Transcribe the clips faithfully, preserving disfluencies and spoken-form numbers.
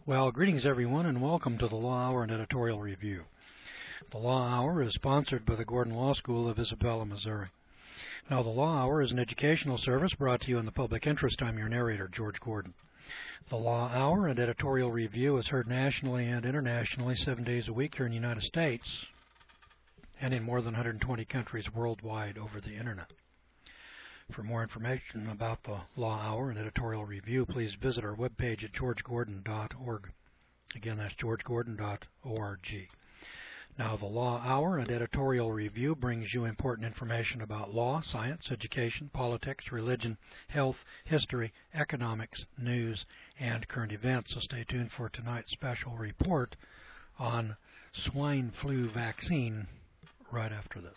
Well, greetings everyone, and welcome to the Law Hour and Editorial Review. The Law Hour is sponsored by the Gordon Law School of Isabella, Missouri. Now, the Law Hour is an educational service brought to you in the public interest. I'm your narrator, George Gordon. The Law Hour and Editorial Review is heard nationally and internationally seven days a week here in the United States and in more than one hundred twenty countries worldwide over the Internet. For more information about the Law Hour and Editorial Review, please visit our webpage at george gordon dot org. Again, that's george gordon dot org. Now, the Law Hour and Editorial Review brings you important information about law, science, education, politics, religion, health, history, economics, news, and current events. So stay tuned for tonight's special report on swine flu vaccine right after this.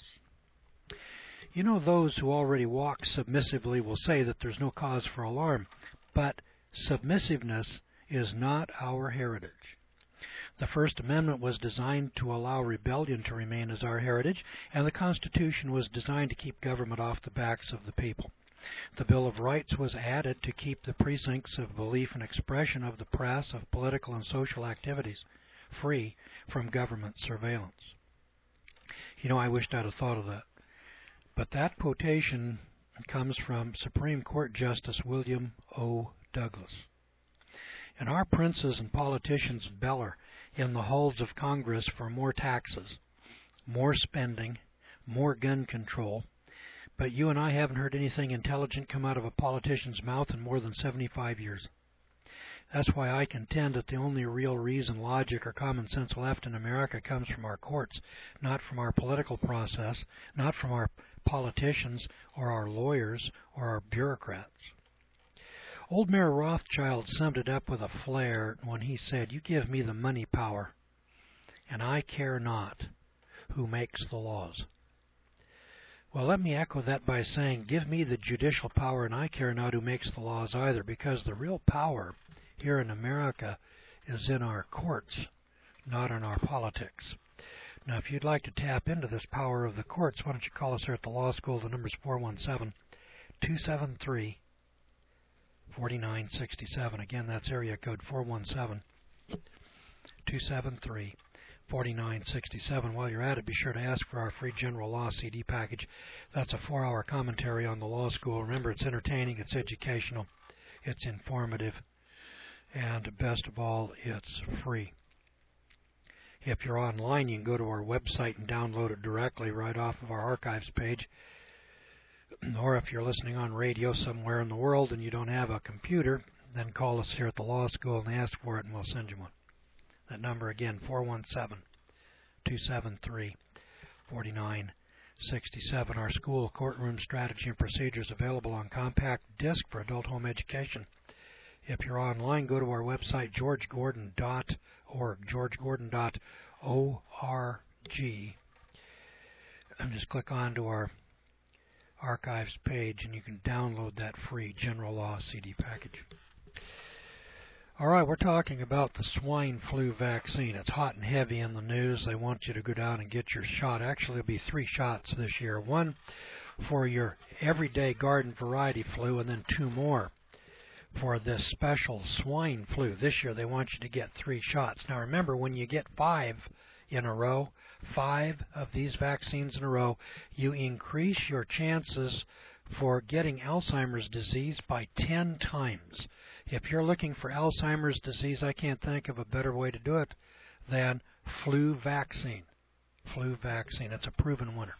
You know, those who already walk submissively will say that there's no cause for alarm, but submissiveness is not our heritage. The First Amendment was designed to allow rebellion to remain as our heritage, and the Constitution was designed to keep government off the backs of the people. The Bill of Rights was added to keep the precincts of belief and expression of the press, of political and social activities, free from government surveillance. You know, I wished I'd have thought of that. But that quotation comes from Supreme Court Justice William O. Douglas. And our princes and politicians bellow in the halls of Congress for more taxes, more spending, more gun control, but you and I haven't heard anything intelligent come out of a politician's mouth in more than seventy-five years. That's why I contend that the only real reason logic or common sense left in America comes from our courts, not from our political process, not from our politicians or our lawyers or our bureaucrats. Old Mayor Rothschild summed it up with a flair when he said, "You give me the money power, and I care not who makes the laws." Well, let me echo that by saying, give me the judicial power, and I care not who makes the laws either, because the real power here in America is in our courts, not in our politics. Now, if you'd like to tap into this power of the courts, why don't you call us here at the law school? The number's four one seven, two seven three, four nine six seven. Again, that's area code four one seven, two seven three, four nine six seven. While you're at it, be sure to ask for our free general law C D package. That's a four-hour commentary on the law school. Remember, it's entertaining, it's educational, it's informative, and best of all, it's free. If you're online, you can go to our website and download it directly right off of our archives page. Or if you're listening on radio somewhere in the world and you don't have a computer, then call us here at the law school and ask for it, and we'll send you one. That number again, four one seven, two seven three, four nine six seven. Our school courtroom strategy and procedures available on compact disc for adult home education. If you're online, go to our website, george gordon dot org, george gordon dot org, and just click on to our archives page, and you can download that free general law C D package. All right, we're talking about the swine flu vaccine. It's hot and heavy in the news. They want you to go down and get your shot. Actually, there'll be three shots this year. One for your everyday garden variety flu, and then two more for this special swine flu. This year, they want you to get three shots. Now, remember, when you get five in a row, five of these vaccines in a row, you increase your chances for getting Alzheimer's disease by ten times. If you're looking for Alzheimer's disease, I can't think of a better way to do it than flu vaccine. Flu vaccine. It's a proven winner.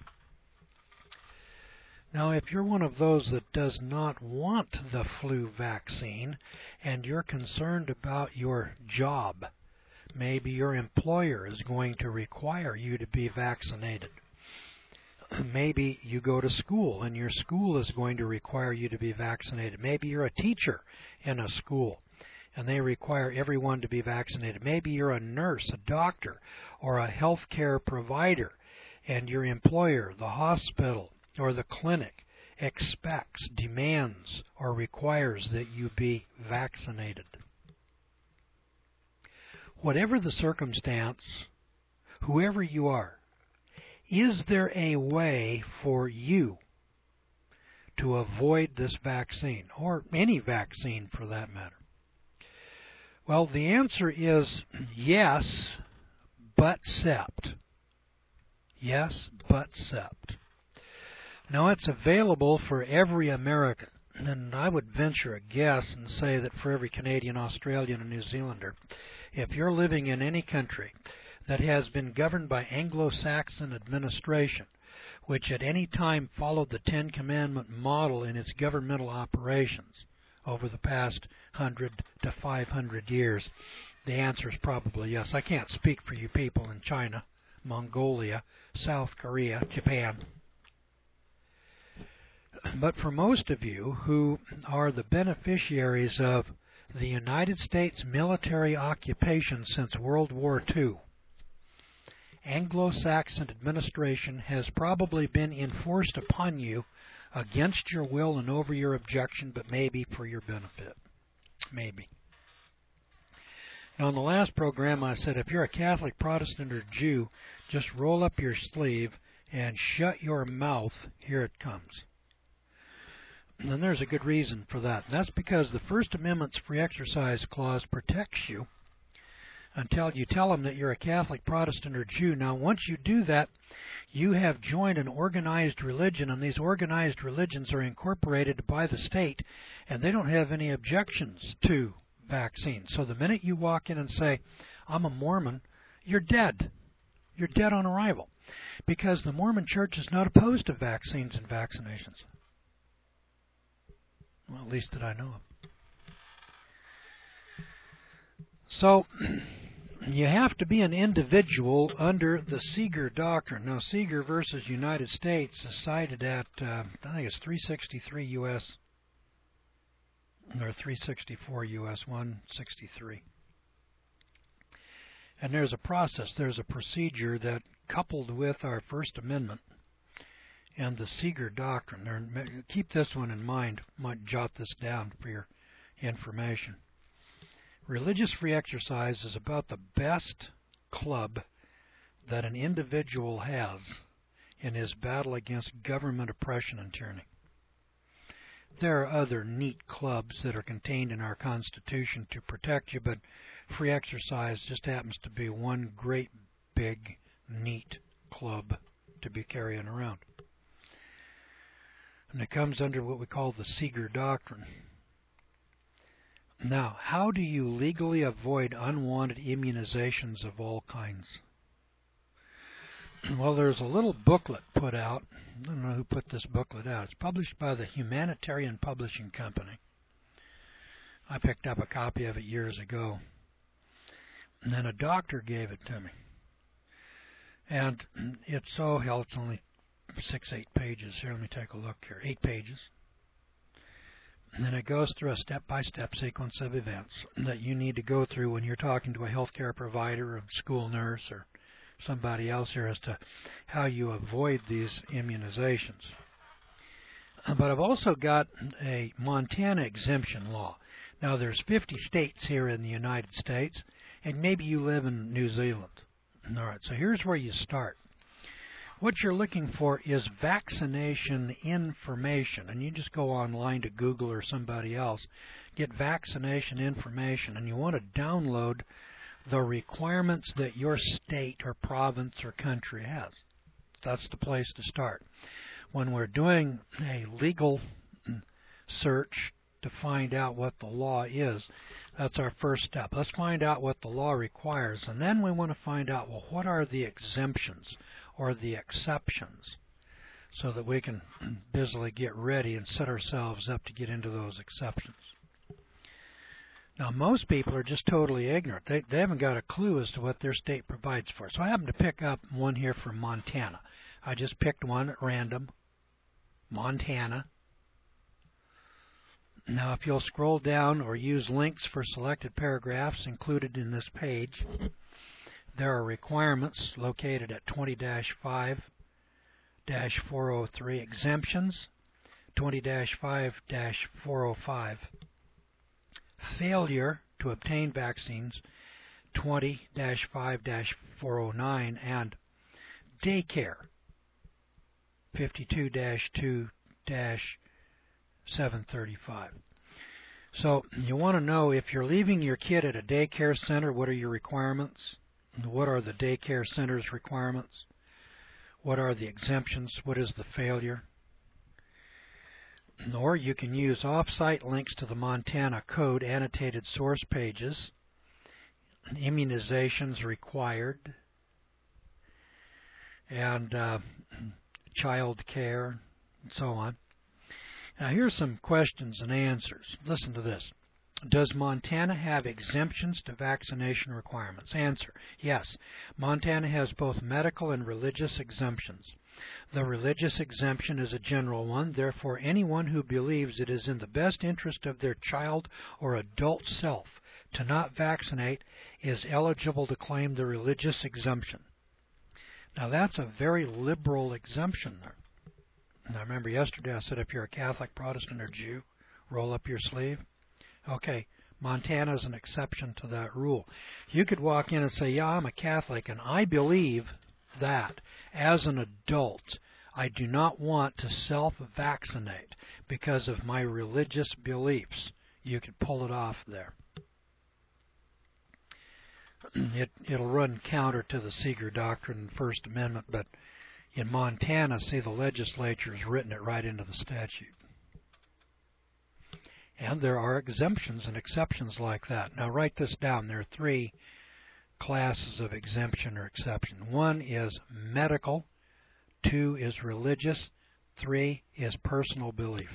Now, if you're one of those that does not want the flu vaccine and you're concerned about your job, maybe your employer is going to require you to be vaccinated. Maybe you go to school and your school is going to require you to be vaccinated. Maybe you're a teacher in a school and they require everyone to be vaccinated. Maybe you're a nurse, a doctor, or a healthcare provider, and your employer, the hospital or the clinic, expects, demands, or requires that you be vaccinated. Whatever the circumstance, whoever you are, is there a way for you to avoid this vaccine, or any vaccine for that matter? Well, the answer is yes, but sept. Yes, but sept. Now, it's available for every American, and I would venture a guess and say that for every Canadian, Australian, and New Zealander. If you're living in any country that has been governed by Anglo-Saxon administration, which at any time followed the Ten Commandment model in its governmental operations over the past one hundred to five hundred years, the answer is probably yes. I can't speak for you people in China, Mongolia, South Korea, Japan. But for most of you who are the beneficiaries of the United States military occupation since World War Two, Anglo-Saxon administration has probably been enforced upon you against your will and over your objection, but maybe for your benefit. Maybe. Now, in the last program, I said if you're a Catholic, Protestant, or Jew, just roll up your sleeve and shut your mouth. Here it comes. And there's a good reason for that. That's because the First Amendment's free exercise clause protects you until you tell them that you're a Catholic, Protestant, or Jew. Now, once you do that, you have joined an organized religion, and these organized religions are incorporated by the state, and they don't have any objections to vaccines. So the minute you walk in and say, I'm a Mormon, you're dead. You're dead on arrival, because the Mormon Church is not opposed to vaccines and vaccinations. Well, at least that I know of. So, you have to be an individual under the Seeger Doctrine. Now, Seeger versus United States is cited at, uh, I think it's three sixty-three U S, or three sixty-four U S one sixty-three. And there's a process, there's a procedure that, coupled with our First Amendment and the Seeger Doctrine, there, keep this one in mind, might jot this down for your information. Religious free exercise is about the best club that an individual has in his battle against government oppression and tyranny. There are other neat clubs that are contained in our Constitution to protect you, but free exercise just happens to be one great big neat club to be carrying around. And it comes under what we call the Seeger Doctrine. Now, how do you legally avoid unwanted immunizations of all kinds? Well, there's a little booklet put out. I don't know who put this booklet out. It's published by the Humanitarian Publishing Company. I picked up a copy of it years ago. And then a doctor gave it to me. And it's so, hell, it's only six, eight pages. Here, let me take a look here. Eight pages. And then it goes through a step-by-step sequence of events that you need to go through when you're talking to a healthcare provider, a school nurse, or somebody else here as to how you avoid these immunizations. But I've also got a Montana exemption law. Now, there's fifty states here in the United States, and maybe you live in New Zealand. All right, so here's where you start. What you're looking for is vaccination information, and you just go online to Google or somebody else, get vaccination information, and you want to download the requirements that your state or province or country has. That's the place to start. When we're doing a legal search to find out what the law is, that's our first step. Let's find out what the law requires, and then we want to find out, well, what are the exemptions or the exceptions, so that we can busily get ready and set ourselves up to get into those exceptions. Now, most people are just totally ignorant. They, they haven't got a clue as to what their state provides for. So I happen to pick up one here from Montana. I just picked one at random, Montana. Now, if you'll scroll down or use links for selected paragraphs included in this page, there are requirements located at twenty dash five dash four oh three, exemptions, twenty dash five dash four oh five, failure to obtain vaccines, twenty dash five dash four oh nine, and daycare, fifty-two dash two dash seven thirty-five. So you want to know if you're leaving your kid at a daycare center, what are your requirements? What are the daycare center's requirements? What are the exemptions? What is the failure? Or you can use off-site links to the Montana Code annotated source pages, immunizations required, and uh, child care, and so on. Now here's some questions and answers. Listen to this. Does Montana have exemptions to vaccination requirements? Answer: yes. Montana has both medical and religious exemptions. The religious exemption is a general one, therefore anyone who believes it is in the best interest of their child or adult self to not vaccinate is eligible to claim the religious exemption. Now that's a very liberal exemption there. And I remember yesterday I said if you're a Catholic, Protestant, or Jew, roll up your sleeve. Okay, Montana is an exception to that rule. You could walk in and say, yeah, I'm a Catholic, and I believe that as an adult I do not want to self-vaccinate because of my religious beliefs. You could pull it off there. It, it'll run counter to the Seeger Doctrine and First Amendment, but in Montana, see, the legislature has written it right into the statute. And there are exemptions and exceptions like that. Now write this down. There are three classes of exemption or exception. One is medical, two is religious, three is personal belief.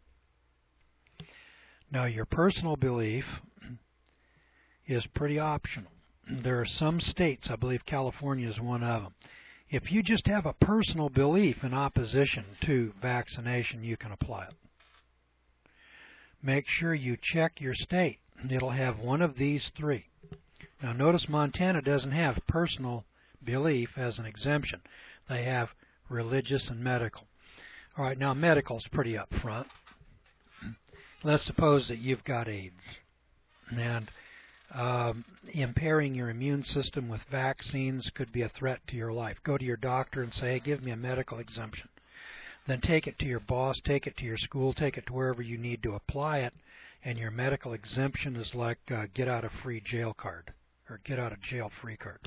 Now your personal belief is pretty optional. There are some states, I believe California is one of them. If you just have a personal belief in opposition to vaccination, you can apply it. Make sure you check your state. It'll have one of these three. Now notice Montana doesn't have personal belief as an exemption. They have religious and medical. All right, now medical is pretty up front. Let's suppose that you've got AIDS, and um, impairing your immune system with vaccines could be a threat to your life. Go to your doctor and say, hey, give me a medical exemption. Then take it to your boss, take it to your school, take it to wherever you need to apply it, and your medical exemption is like uh, get out of free jail card or get out of jail free card.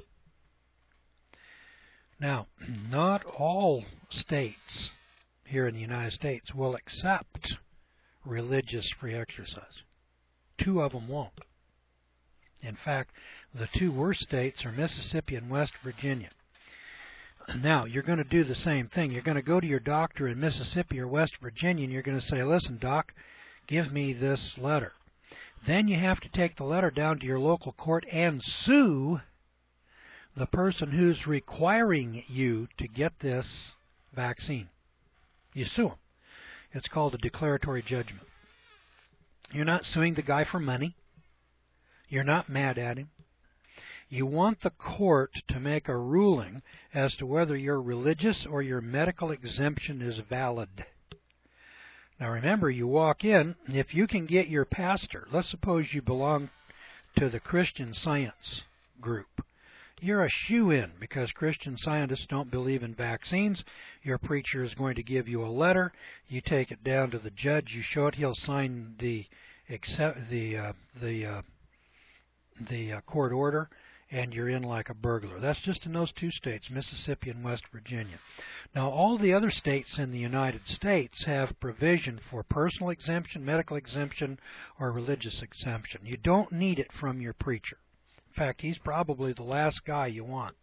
Now, not all states here in the United States will accept religious free exercise. Two of them won't. In fact, the two worst states are Mississippi and West Virginia. Now, you're going to do the same thing. You're going to go to your doctor in Mississippi or West Virginia, and you're going to say, listen, doc, give me this letter. Then you have to take the letter down to your local court and sue the person who's requiring you to get this vaccine. You sue them. It's called a declaratory judgment. You're not suing the guy for money. You're not mad at him. You want the court to make a ruling as to whether your religious or your medical exemption is valid. Now remember, you walk in, if you can get your pastor, let's suppose you belong to the Christian Science group. You're a shoo-in because Christian Scientists don't believe in vaccines. Your preacher is going to give you a letter. You take it down to the judge. You show it. He'll sign the accept the uh, the uh, the uh, court order, and you're in like a burglar. That's just in those two states, Mississippi and West Virginia. Now, all the other states in the United States have provision for personal exemption, medical exemption, or religious exemption. You don't need it from your preacher. In fact, he's probably the last guy you want.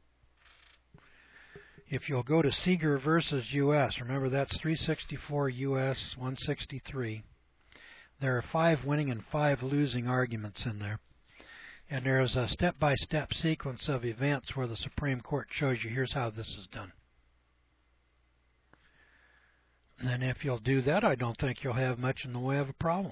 If you'll go to Seeger versus U S, remember that's three sixty-four U S one sixty-three. There are five winning and five losing arguments in there. And there's a step-by-step sequence of events where the Supreme Court shows you here's how this is done. And if you'll do that, I don't think you'll have much in the way of a problem.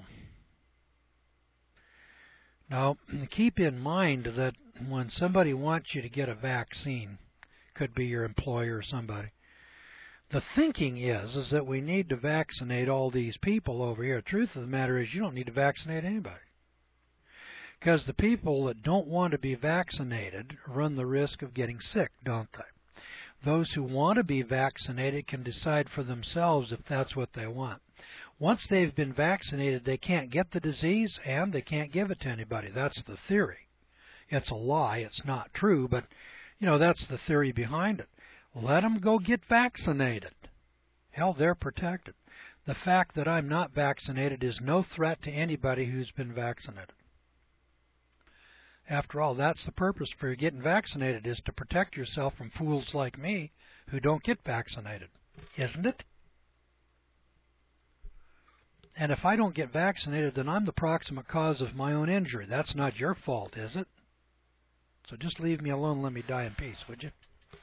Now, keep in mind that when somebody wants you to get a vaccine, could be your employer or somebody, the thinking is, is that we need to vaccinate all these people over here. The truth of the matter is you don't need to vaccinate anybody. Because the people that don't want to be vaccinated run the risk of getting sick, don't they? Those who want to be vaccinated can decide for themselves if that's what they want. Once they've been vaccinated, they can't get the disease and they can't give it to anybody. That's the theory. It's a lie. It's not true, but, you know, that's the theory behind it. Let them go get vaccinated. Hell, they're protected. The fact that I'm not vaccinated is no threat to anybody who's been vaccinated. After all, that's the purpose for getting vaccinated, is to protect yourself from fools like me who don't get vaccinated, isn't it? And if I don't get vaccinated, then I'm the proximate cause of my own injury. That's not your fault, is it? So just leave me alone and let me die in peace, would you?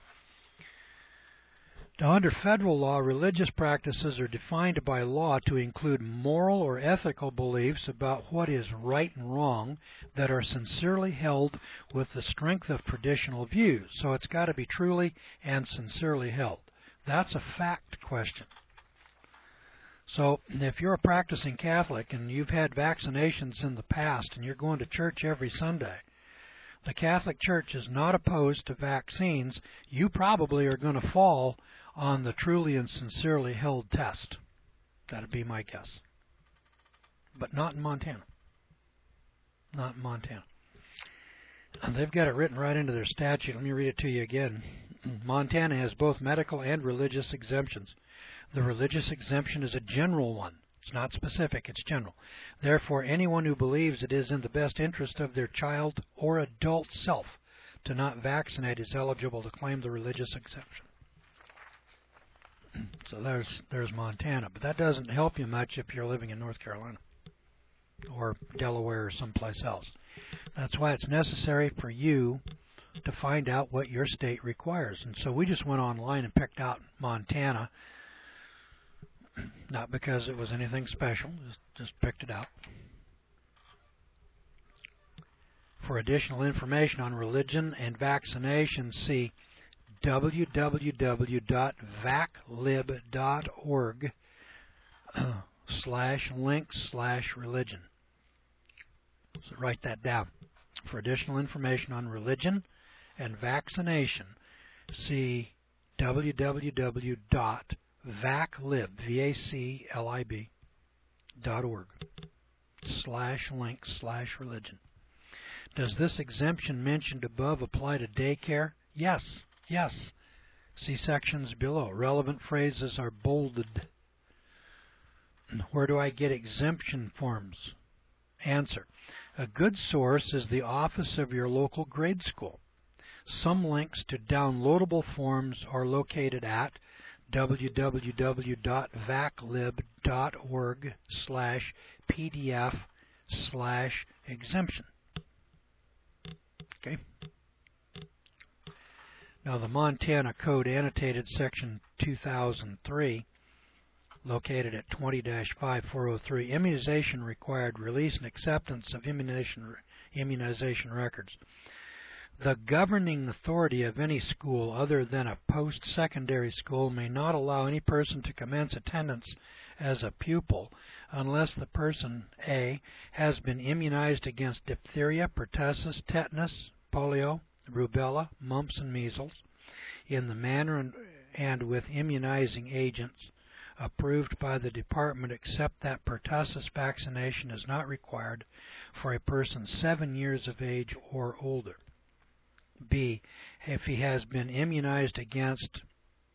Now, under federal law, religious practices are defined by law to include moral or ethical beliefs about what is right and wrong that are sincerely held with the strength of traditional views. So it's got to be truly and sincerely held. That's a fact question. So if you're a practicing Catholic and you've had vaccinations in the past and you're going to church every Sunday, the Catholic Church is not opposed to vaccines. You probably are going to fall on the truly and sincerely held test. That'd be my guess. But not in Montana. Not in Montana. And they've got it written right into their statute. Let me read it to you again. Montana has both medical and religious exemptions. The religious exemption is a general one. It's not specific, it's general. Therefore, anyone who believes it is in the best interest of their child or adult self to not vaccinate is eligible to claim the religious exemption. So there's there's Montana, but that doesn't help you much if you're living in North Carolina or Delaware or someplace else. That's why it's necessary for you to find out what your state requires. And so we just went online and picked out Montana, not because it was anything special, just, just picked it out. For additional information on religion and vaccination, see w w w dot vaclib dot org slash link slash religion. So write that down. For additional information on religion and vaccination, see w w w dot vaclib, V A C L I B, dot org slash link slash religion. Does this exemption mentioned above apply to daycare? Yes. Yes. See sections below. Relevant phrases are bolded. Where do I get exemption forms? Answer. A good source is the office of your local grade school. Some links to downloadable forms are located at w w w dot vaclib dot org slash P D F slash exemption. Okay. Now the Montana Code Annotated Section two thousand three, located at twenty dash five four oh three, immunization required release and acceptance of immunization, immunization records. The governing authority of any school other than a post-secondary school may not allow any person to commence attendance as a pupil unless the person, A, has been immunized against diphtheria, pertussis, tetanus, polio, rubella, mumps, and measles in the manner and, and with immunizing agents approved by the department, except that pertussis vaccination is not required for a person seven years of age or older. B, if he has been immunized against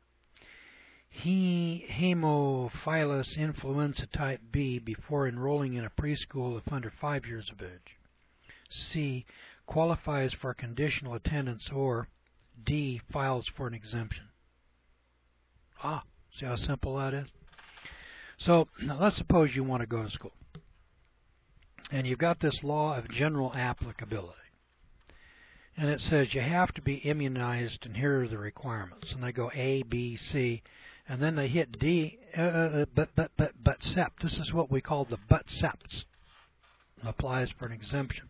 he, Haemophilus influenza type B before enrolling in a preschool if under five years of age. C, qualifies for conditional attendance, or D, files for an exemption. Ah, see how simple that is? So now let's suppose you want to go to school, and you've got this law of general applicability. And it says you have to be immunized, and here are the requirements. And they go A, B, C, and then they hit D, uh, but, but, but, but, sept. This is what we call the but septs. It applies for an exemption.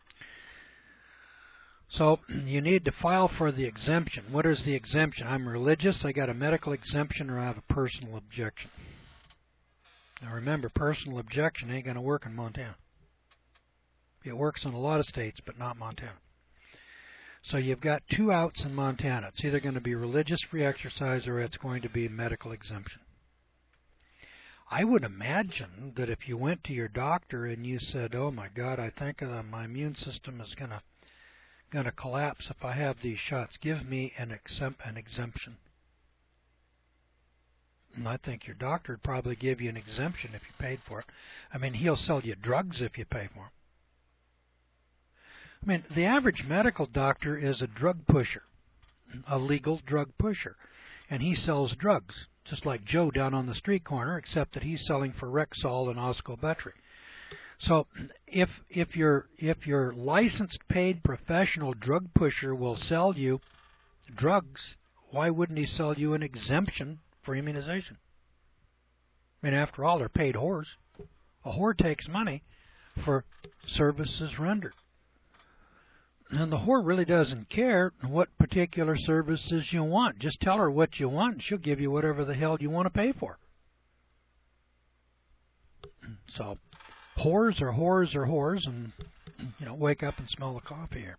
So you need to file for the exemption. What is the exemption? I'm religious, I got a medical exemption, or I have a personal objection. Now remember, personal objection ain't going to work in Montana. It works in a lot of states, but not Montana. So you've got two outs in Montana. It's either going to be religious free exercise or it's going to be medical exemption. I would imagine that if you went to your doctor and you said, "Oh my God, I think uh, my immune system is gonna gonna collapse if I have these shots. Give me an exempt an exemption." And I think your doctor would probably give you an exemption if you paid for it. I mean, he'll sell you drugs if you pay for them. I mean, the average medical doctor is a drug pusher, a legal drug pusher, and he sells drugs, just like Joe down on the street corner, except that he's selling for Rexall and Oscobatry. So if if your if your licensed paid professional drug pusher will sell you drugs, why wouldn't he sell you an exemption for immunization? I mean, after all, they're paid whores. A whore takes money for services rendered. And the whore really doesn't care what particular services you want. Just tell her what you want, and she'll give you whatever the hell you want to pay for. So, whores are whores are whores, and, you know, wake up and smell the coffee here.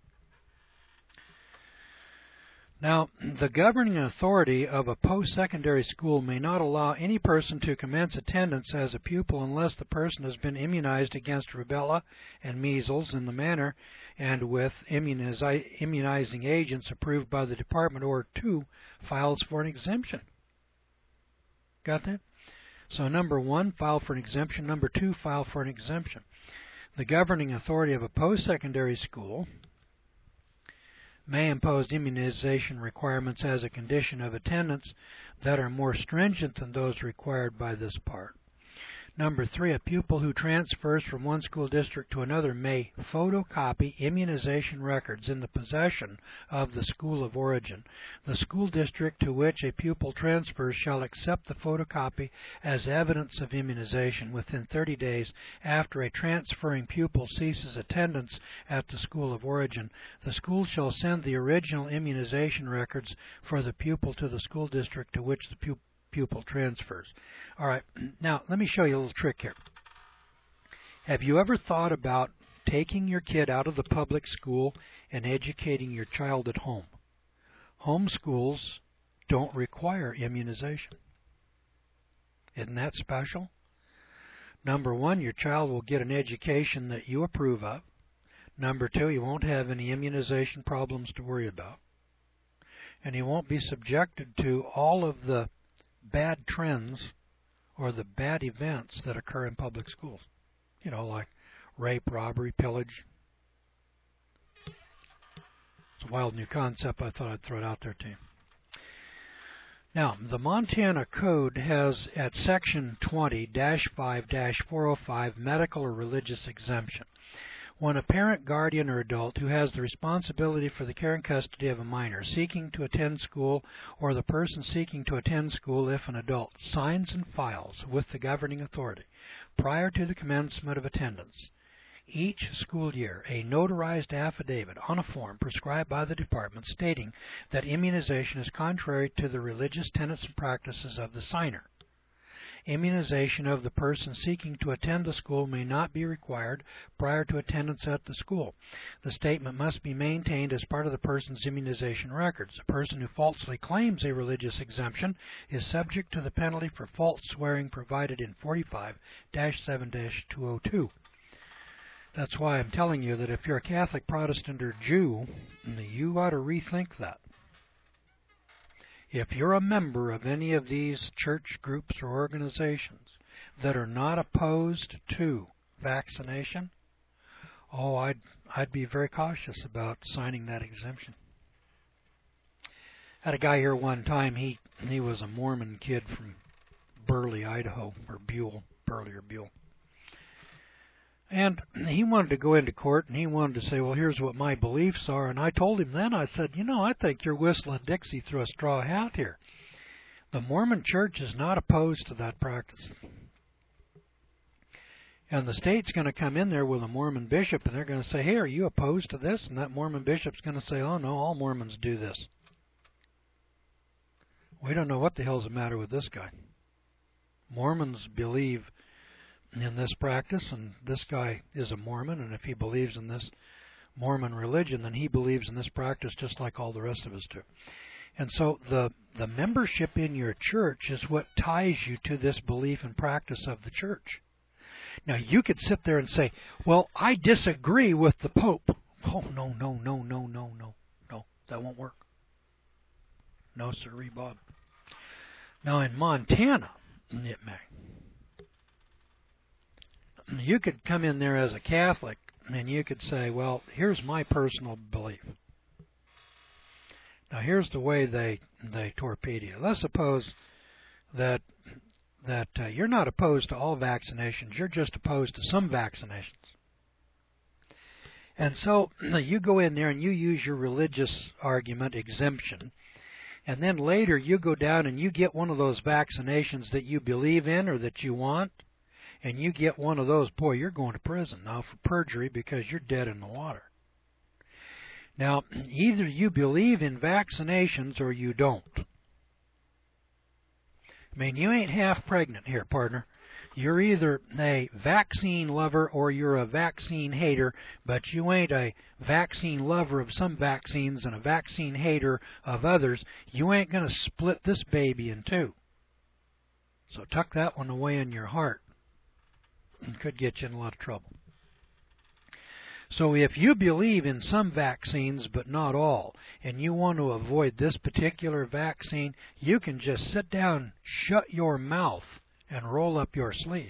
Now, the governing authority of a post-secondary school may not allow any person to commence attendance as a pupil unless the person has been immunized against rubella and measles in the manner and with immunizi- immunizing agents approved by the department, or two, files for an exemption. Got that? So number one, file for an exemption. Number two, file for an exemption. The governing authority of a post-secondary school may impose immunization requirements as a condition of attendance that are more stringent than those required by this part. Number three, a pupil who transfers from one school district to another may photocopy immunization records in the possession of the school of origin. The school district to which a pupil transfers shall accept the photocopy as evidence of immunization within thirty days after a transferring pupil ceases attendance at the school of origin. The school shall send the original immunization records for the pupil to the school district to which the pupil pupil transfers. All right, now let me show you a little trick here. Have you ever thought about taking your kid out of the public school and educating your child at home? Home schools don't require immunization. Isn't that special? Number one, your child will get an education that you approve of. Number two, you won't have any immunization problems to worry about. And you won't be subjected to all of the bad trends or the bad events that occur in public schools. You know, like rape, robbery, pillage. It's a wild new concept. I thought I'd throw it out there to you. Now, the Montana Code has at Section twenty dash five dash four oh five medical or religious exemption. When a parent, guardian, or adult who has the responsibility for the care and custody of a minor seeking to attend school, or the person seeking to attend school if an adult, signs and files with the governing authority prior to the commencement of attendance each school year a notarized affidavit on a form prescribed by the department stating that immunization is contrary to the religious tenets and practices of the signer. Immunization of the person seeking to attend the school may not be required prior to attendance at the school. The statement must be maintained as part of the person's immunization records. A person who falsely claims a religious exemption is subject to the penalty for false swearing provided in forty-five dash seven dash two oh two. That's why I'm telling you that if you're a Catholic, Protestant, or Jew, you ought to rethink that. If you're a member of any of these church groups or organizations that are not opposed to vaccination, oh, I'd, I'd be very cautious about signing that exemption. I had a guy here one time, he, he was a Mormon kid from Burley, Idaho, or Buell, Burley or Buell. And he wanted to go into court, and he wanted to say, well, here's what my beliefs are. And I told him then, I said, you know, I think you're whistling Dixie through a straw hat here. The Mormon Church is not opposed to that practice. And the state's going to come in there with a Mormon bishop, and they're going to say, hey, are you opposed to this? And that Mormon bishop's going to say, oh, no, all Mormons do this. We don't know what the hell's the matter with this guy. Mormons believe in this practice, and this guy is a Mormon, and if he believes in this Mormon religion, then he believes in this practice just like all the rest of us do. And so the the membership in your church is what ties you to this belief and practice of the church. Now, you could sit there and say, well, I disagree with the Pope. Oh, no, no, no, no, no, no, no. That won't work. No, sirree, Bob. Now, in Montana, it may. You could come in there as a Catholic, and you could say, well, here's my personal belief. Now, here's the way they they torpedo you. Let's suppose that that uh, you're not opposed to all vaccinations. You're just opposed to some vaccinations. And so you go in there and you use your religious argument, exemption, and then later you go down and you get one of those vaccinations that you believe in or that you want, and you get one of those, boy, you're going to prison now for perjury because you're dead in the water. Now, either you believe in vaccinations or you don't. I mean, you ain't half pregnant here, partner. You're either a vaccine lover or you're a vaccine hater, but you ain't a vaccine lover of some vaccines and a vaccine hater of others. You ain't going to split this baby in two. So tuck that one away in your heart. It could get you in a lot of trouble. So if you believe in some vaccines but not all, and you want to avoid this particular vaccine, you can just sit down, shut your mouth, and roll up your sleeve.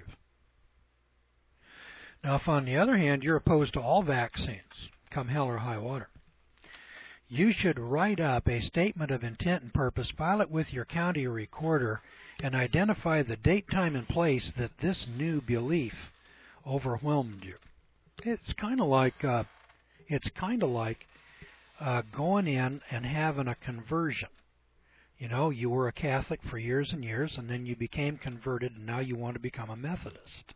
Now, if on the other hand you're opposed to all vaccines, come hell or high water, you should write up a statement of intent and purpose, file it with your county recorder, and identify the date, time, and place that this new belief overwhelmed you. It's kind of like uh, it's kind of like uh, going in and having a conversion. You know, you were a Catholic for years and years, and then you became converted, and now you want to become a Methodist.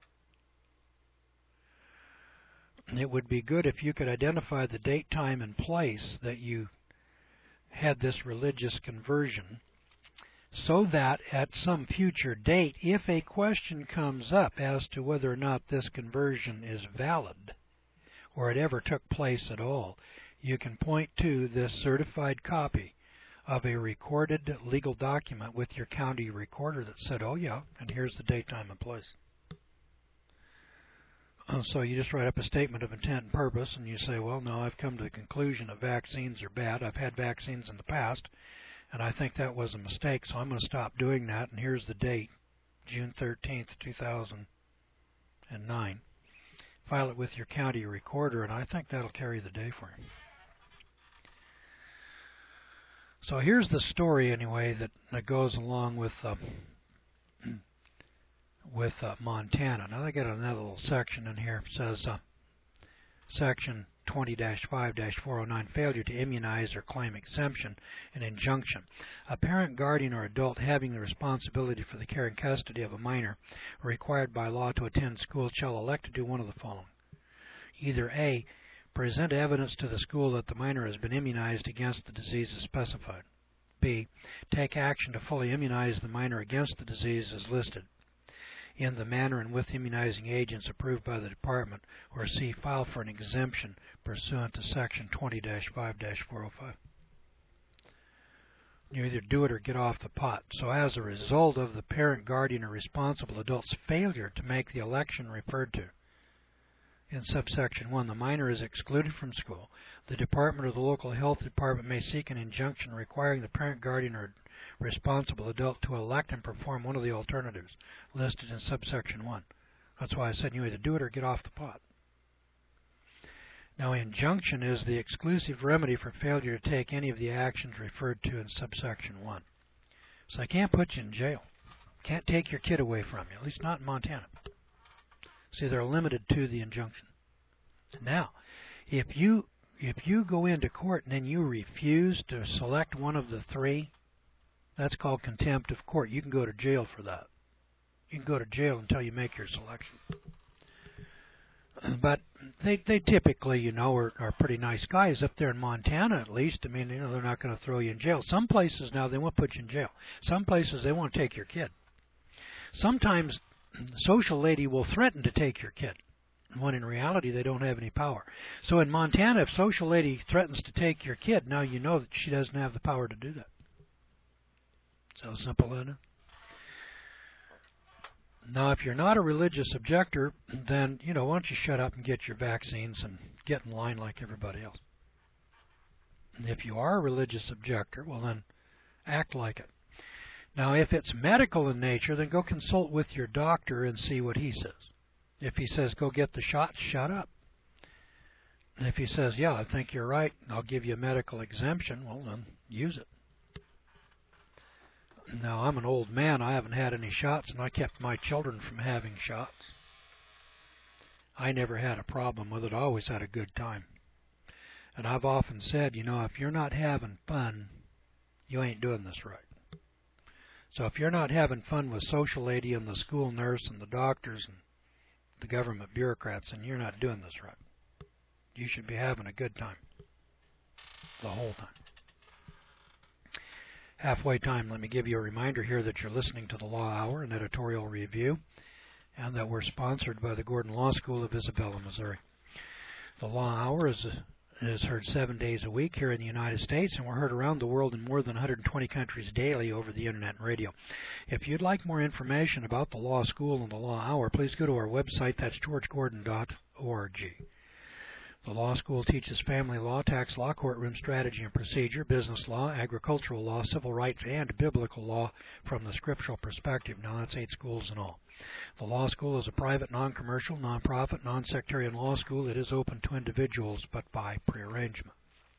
It would be good if you could identify the date, time, and place that you had this religious conversion, so that at some future date, if a question comes up as to whether or not this conversion is valid, or it ever took place at all, you can point to this certified copy of a recorded legal document with your county recorder that said, oh yeah, and here's the date, time, and place. So you just write up a statement of intent and purpose, and you say, well, no, I've come to the conclusion that vaccines are bad. I've had vaccines in the past, and I think that was a mistake, so I'm going to stop doing that, and here's the date, June thirteenth, two thousand nine. File it with your county recorder, and I think that'll carry the day for you. So here's the story, anyway, that, that goes along with uh, with uh, Montana. Now they got another little section in here. It says uh, Section twenty dash five dash four oh nine, failure to immunize or claim exemption and injunction. A parent, guardian, or adult having the responsibility for the care and custody of a minor required by law to attend school shall elect to do one of the following. Either A, present evidence to the school that the minor has been immunized against the diseases specified. B, take action to fully immunize the minor against the disease as listed in the manner and with immunizing agents approved by the department, or C, file for an exemption pursuant to Section twenty dash five dash four oh five. You either do it or get off the pot. So as a result of the parent, guardian, or responsible adult's failure to make the election referred to in subsection one, the minor is excluded from school. The department or the local health department may seek an injunction requiring the parent, guardian, or responsible adult to elect and perform one of the alternatives listed in subsection one. That's why I said you either do it or get off the pot. Now, injunction is the exclusive remedy for failure to take any of the actions referred to in subsection one. So I can't put you in jail. Can't take your kid away from you, at least not in Montana. See, they're limited to the injunction. Now, if you if you go into court and then you refuse to select one of the three, that's called contempt of court. You can go to jail for that. You can go to jail until you make your selection. But they they typically, you know, are, are pretty nice guys up there in Montana, at least. I mean, you know, they're not going to throw you in jail. Some places now they won't put you in jail. Some places they want to take your kid. Sometimes social lady will threaten to take your kid, when in reality they don't have any power. So in Montana, if social lady threatens to take your kid, now you know that she doesn't have the power to do that. So simple, isn't it? Now, if you're not a religious objector, then, you know, why don't you shut up and get your vaccines and get in line like everybody else? And if you are a religious objector, well, then act like it. Now, if it's medical in nature, then go consult with your doctor and see what he says. If he says, go get the shot, shut up. And if he says, yeah, I think you're right, I'll give you a medical exemption, well, then use it. Now, I'm an old man. I haven't had any shots, and I kept my children from having shots. I never had a problem with it. I always had a good time. And I've often said, you know, if you're not having fun, you ain't doing this right. So if you're not having fun with social lady and the school nurse and the doctors and the government bureaucrats, then you're not doing this right. You should be having a good time the whole time. Halfway time, let me give you a reminder here that you're listening to the Law Hour, an editorial review, and that we're sponsored by the Gordon Law School of Isabella, Missouri. The Law Hour is, is heard seven days a week here in the United States, and we're heard around the world in more than one hundred twenty countries daily over the Internet and radio. If you'd like more information about the Law School and the Law Hour, please go to our website. That's george gordon dot org. The law school teaches family law, tax law, courtroom strategy and procedure, business law, agricultural law, civil rights, and biblical law from the scriptural perspective. Now, that's eight schools in all. The law school is a private, non-commercial, non-profit, non-sectarian law school. It is open to individuals, but by prearrangement.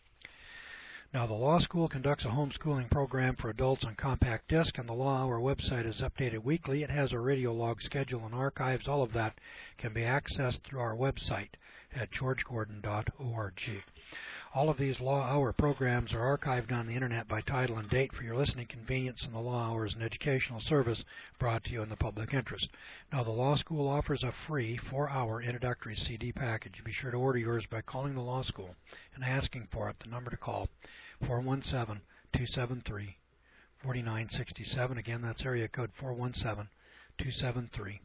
Now, the law school conducts a homeschooling program for adults on compact disc, and the Law Hour website is updated weekly. It has a radio log schedule and archives. All of that can be accessed through our website at george gordon dot org. All of these Law Hour programs are archived on the Internet by title and date for your listening convenience, and the Law Hour is an educational service brought to you in the public interest. Now, the Law School offers a free four-hour introductory C D package. Be sure to order yours by calling the Law School and asking for it. The number to call, four one seven, two seven three, four nine six seven. Again, that's area code four one seven, two seven three,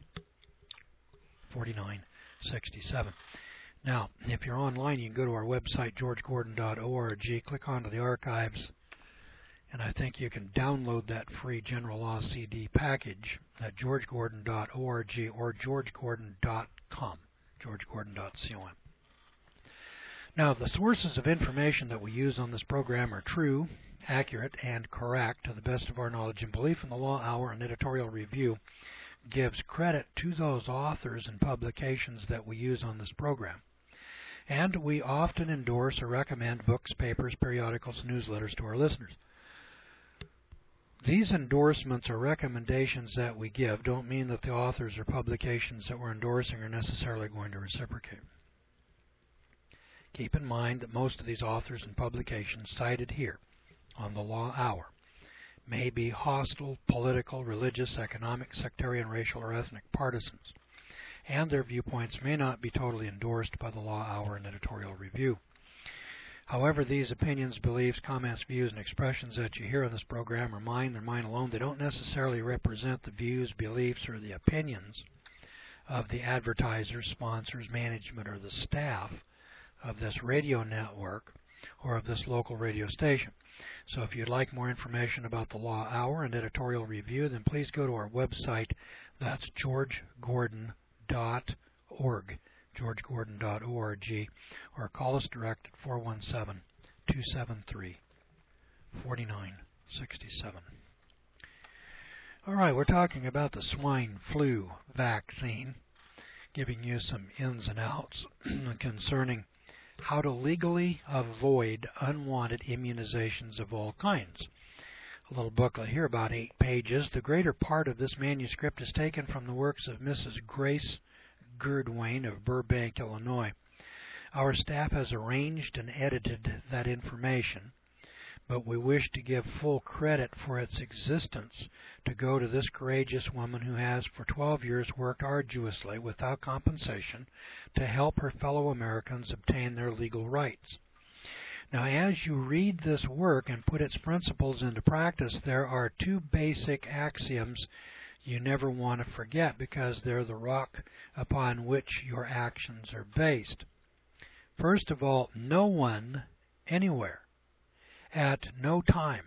four nine six seven. Now, if you're online, you can go to our website, george gordon dot org, click onto the archives, and I think you can download that free General Law C D package at george gordon dot org or george gordon dot com, george gordon dot com. Now, the sources of information that we use on this program are true, accurate, and correct to the best of our knowledge and belief, and the Law Hour and editorial review gives credit to those authors and publications that we use on this program. And we often endorse or recommend books, papers, periodicals, and newsletters to our listeners. These endorsements or recommendations that we give don't mean that the authors or publications that we're endorsing are necessarily going to reciprocate. Keep in mind that most of these authors and publications cited here on the Law Hour may be hostile, political, religious, economic, sectarian, racial, or ethnic partisans, and their viewpoints may not be totally endorsed by the Law Hour and editorial review. However, these opinions, beliefs, comments, views, and expressions that you hear on this program are mine. They're mine alone. They don't necessarily represent the views, beliefs, or the opinions of the advertisers, sponsors, management, or the staff of this radio network or of this local radio station. So if you'd like more information about the Law Hour and editorial review, then please go to our website. That's george gordon dot org, george gordon dot org, or call us direct at four one seven, two seven three, four nine six seven. All right, we're talking about the swine flu vaccine, giving you some ins and outs concerning how to legally avoid unwanted immunizations of all kinds. A little booklet here, about eight pages. The greater part of this manuscript is taken from the works of Missus Grace Girdwain of Burbank, Illinois. Our staff has arranged and edited that information, but we wish to give full credit for its existence to go to this courageous woman who has for twelve years worked arduously without compensation to help her fellow Americans obtain their legal rights. Now, as you read this work and put its principles into practice, there are two basic axioms you never want to forget because they're the rock upon which your actions are based. First of all, no one, anywhere, at no time,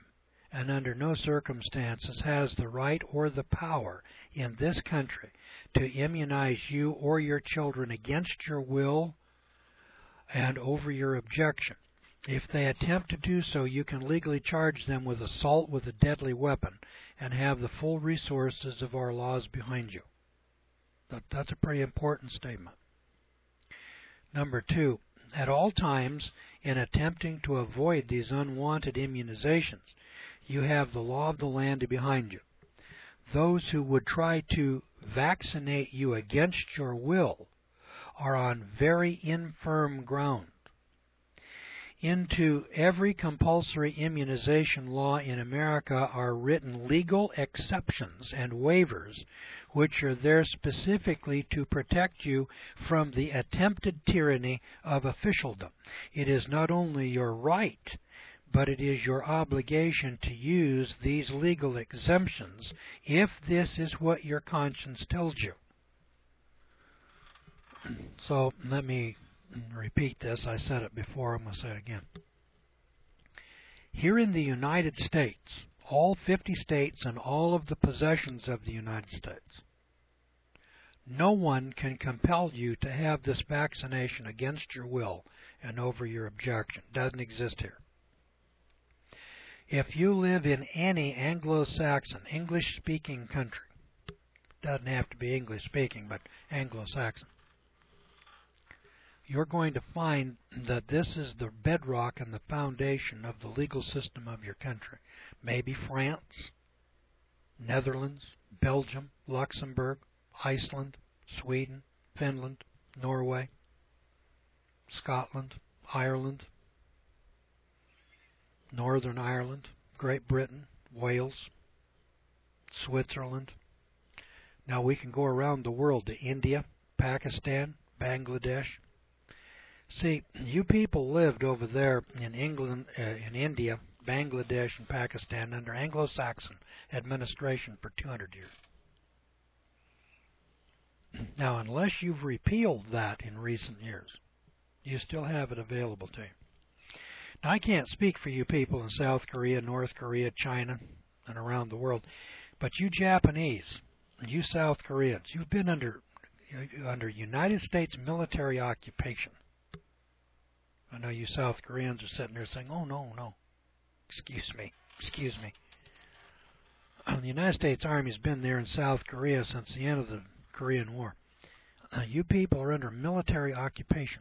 and under no circumstances has the right or the power in this country to immunize you or your children against your will and over your objection. If they attempt to do so, you can legally charge them with assault with a deadly weapon and have the full resources of our laws behind you. That, that's a pretty important statement. Number two, at all times, in attempting to avoid these unwanted immunizations, you have the law of the land behind you. Those who would try to vaccinate you against your will are on very infirm ground. Into every compulsory immunization law in America are written legal exceptions and waivers which are there specifically to protect you from the attempted tyranny of officialdom. It is not only your right, but it is your obligation to use these legal exemptions if this is what your conscience tells you. So let me repeat this. I said it before. I'm going to say it again. Here in the United States, all fifty states and all of the possessions of the United States, no one can compel you to have this vaccination against your will and over your objection. It doesn't exist here. If you live in any Anglo-Saxon, English-speaking country, doesn't have to be English-speaking, but Anglo-Saxon, you're going to find that this is the bedrock and the foundation of the legal system of your country. Maybe France, Netherlands, Belgium, Luxembourg, Iceland, Sweden, Finland, Norway, Scotland, Ireland, Northern Ireland, Great Britain, Wales, Switzerland. Now we can go around the world to India, Pakistan, Bangladesh. See, you people lived over there in England, uh, in India, Bangladesh, and Pakistan under Anglo-Saxon administration for two hundred years. Now, unless you've repealed that in recent years, you still have it available to you. Now, I can't speak for you people in South Korea, North Korea, China, and around the world, but you Japanese, and you South Koreans, you've been under under United States military occupation. I know you South Koreans are sitting there saying, oh, no, no, excuse me, excuse me. The United States Army's been there in South Korea since the end of the Korean War. Uh, you people are under military occupation.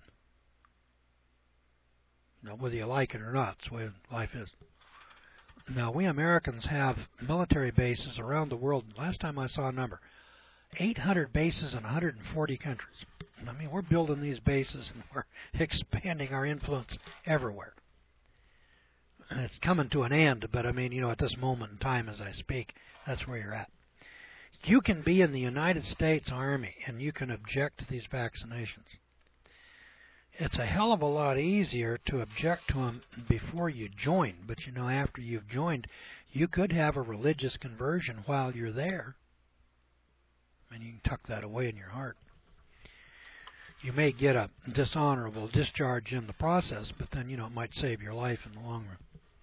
Now, whether you like it or not, that's the way life is. Now, we Americans have military bases around the world. Last time I saw a number, eight hundred bases in one hundred forty countries. I mean, we're building these bases and we're expanding our influence everywhere. And it's coming to an end, but I mean, you know, at this moment in time as I speak, that's where you're at. You can be in the United States Army and you can object to these vaccinations. It's a hell of a lot easier to object to them before you join, but you know, after you've joined, you could have a religious conversion while you're there. And you can tuck that away in your heart. You may get a dishonorable discharge in the process, but then, you know, it might save your life in the long run.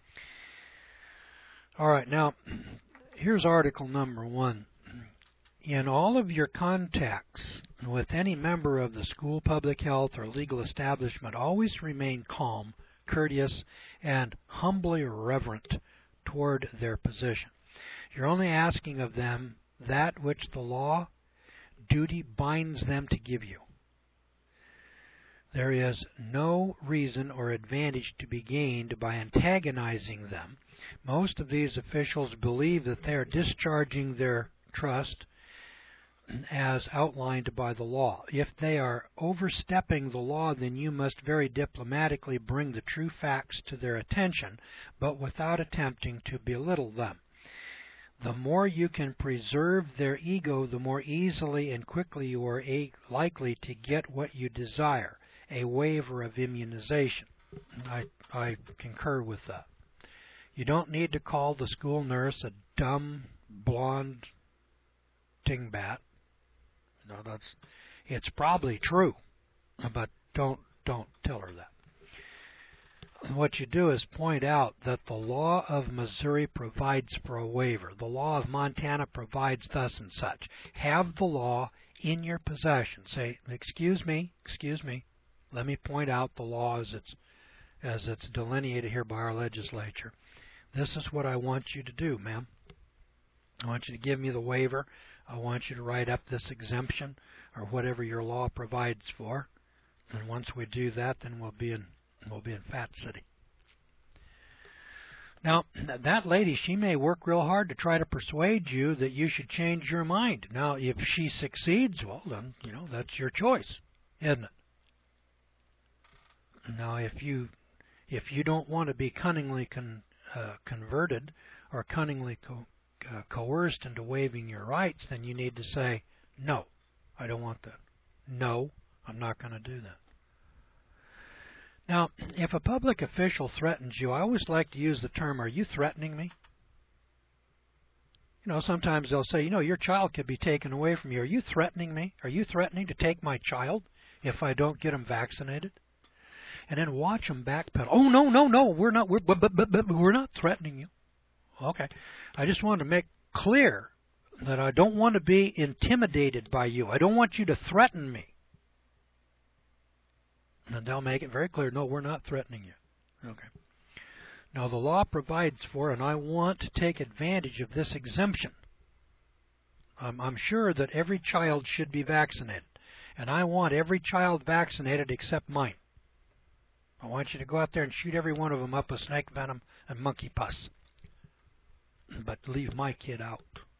All right, now, here's article number one. In all of your contacts with any member of the school, public health, or legal establishment, always remain calm, courteous, and humbly reverent toward their position. You're only asking of them that which the law, duty binds them to give you. There is no reason or advantage to be gained by antagonizing them. Most of these officials believe that they are discharging their trust as outlined by the law. If they are overstepping the law, then you must very diplomatically bring the true facts to their attention, but without attempting to belittle them. The more you can preserve their ego, the more easily and quickly you are likely to get what you desire, a waiver of immunization. I, I concur with that. You don't need to call the school nurse a dumb, blonde dingbat. No, that's, it's probably true, but don't don't tell her that. what you do is point out that the law of Missouri provides for a waiver. The law of Montana provides thus and such. Have the law in your possession. Say, excuse me, excuse me. Let me point out the law as it's, as it's delineated here by our legislature. This is what I want you to do, ma'am. I want you to give me the waiver. I want you to write up this exemption or whatever your law provides for. And once we do that, then we'll be in we'll be in Fat City. Now, that lady, she may work real hard to try to persuade you that you should change your mind. Now, if she succeeds, well, then, you know, that's your choice, isn't it? Now, if you if you don't want to be cunningly con, uh, converted or cunningly co uh, coerced into waiving your rights, then you need to say, no, I don't want that. No, I'm not going to do that. Now, if a public official threatens you, I always like to use the term, are you threatening me? You know, sometimes they'll say, you know, your child could be taken away from you. Are you threatening me? Are you threatening to take my child if I don't get him vaccinated? And then watch them backpedal. Oh, no, no, no, we're not, we're, but, but, but, we're not threatening you. Okay. I just wanted to make clear that I don't want to be intimidated by you. I don't want you to threaten me. And they'll make it very clear, no, we're not threatening you. Okay. Now, the law provides for, and I want to take advantage of this exemption. Um, I'm sure that every child should be vaccinated. And I want every child vaccinated except mine. I want you to go out there and shoot every one of them up with snake venom and monkey pus. But leave my kid out.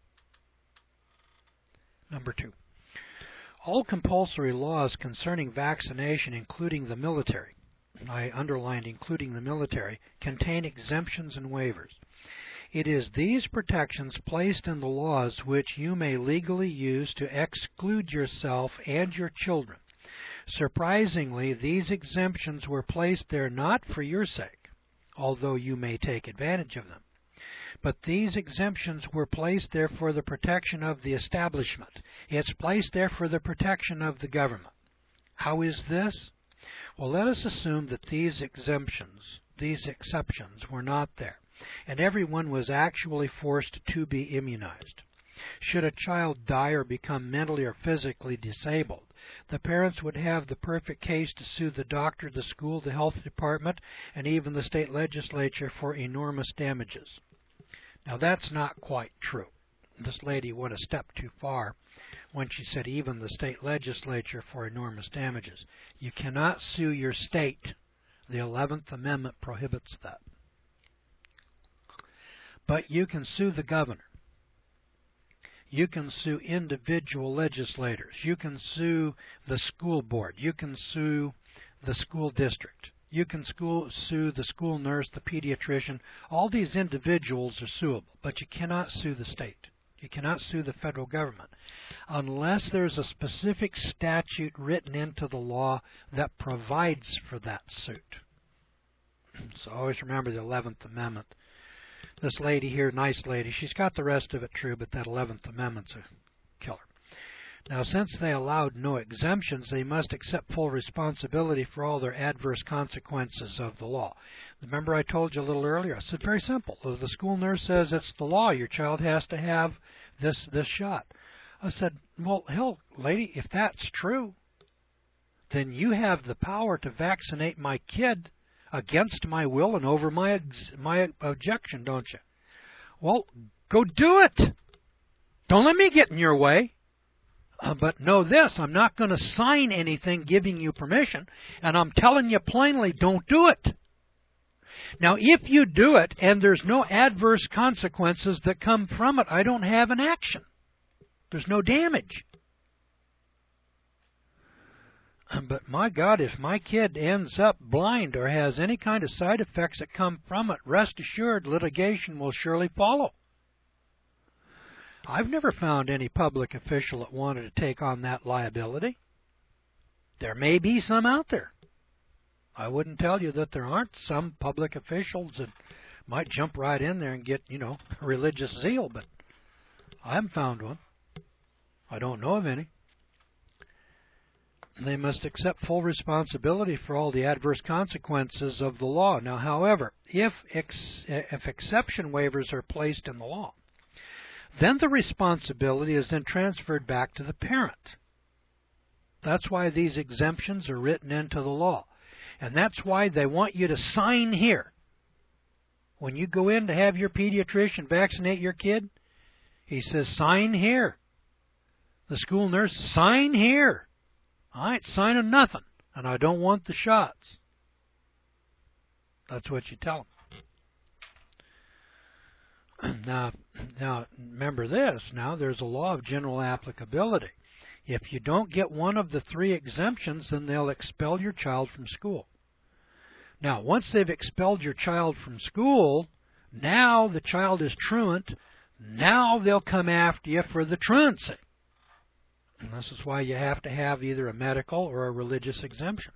Number two. All compulsory laws concerning vaccination, including the military, I underlined including the military, contain exemptions and waivers. It is these protections placed in the laws which you may legally use to exclude yourself and your children. Surprisingly, these exemptions were placed there not for your sake, although you may take advantage of them. But these exemptions were placed there for the protection of the establishment. It's placed there for the protection of the government. How is this? Well, let us assume that these exemptions, these exceptions, were not there, and everyone was actually forced to be immunized. Should a child die or become mentally or physically disabled, the parents would have the perfect case to sue the doctor, the school, the health department, and even the state legislature for enormous damages. Now, that's not quite true. This lady went a step too far when she said even the state legislature for enormous damages. You cannot sue your state. The eleventh Amendment prohibits that. But you can sue the governor. You can sue individual legislators. You can sue the school board. You can sue the school district. You can school, sue the school nurse, the pediatrician. All these individuals are suable, but you cannot sue the state. You cannot sue the federal government unless there's a specific statute written into the law that provides for that suit. So always remember the eleventh Amendment. This lady here, nice lady, she's got the rest of it true, but that eleventh Amendment's a killer. Now, since they allowed no exemptions, they must accept full responsibility for all their adverse consequences of the law. Remember I told you a little earlier, I said very simple. If the school nurse says it's the law, your child has to have this, this shot. I said, well, hell, lady, if that's true, then you have the power to vaccinate my kid against my will and over my, my objection, don't you? Well, go do it. Don't let me get in your way. Uh, but know this, I'm not going to sign anything giving you permission, and I'm telling you plainly, don't do it. Now, if you do it and there's no adverse consequences that come from it, I don't have an action. There's no damage. But my God, if my kid ends up blind or has any kind of side effects that come from it, rest assured litigation will surely follow. I've never found any public official that wanted to take on that liability. There may be some out there. I wouldn't tell you that there aren't some public officials that might jump right in there and get, you know, religious zeal, but I haven't found one. I don't know of any. They must accept full responsibility for all the adverse consequences of the law. Now, however, if, ex if exception waivers are placed in the law, then the responsibility is then transferred back to the parent. That's why these exemptions are written into the law. And that's why they want you to sign here. When you go in to have your pediatrician vaccinate your kid, he says, sign here. The school nurse, sign here. I ain't signing nothing, and I don't want the shots. That's what you tell them. Now, now, remember this. Now, there's a law of general applicability. If you don't get one of the three exemptions, then they'll expel your child from school. Now, once they've expelled your child from school, now the child is truant. Now they'll come after you for the truancy. And this is why you have to have either a medical or a religious exemption.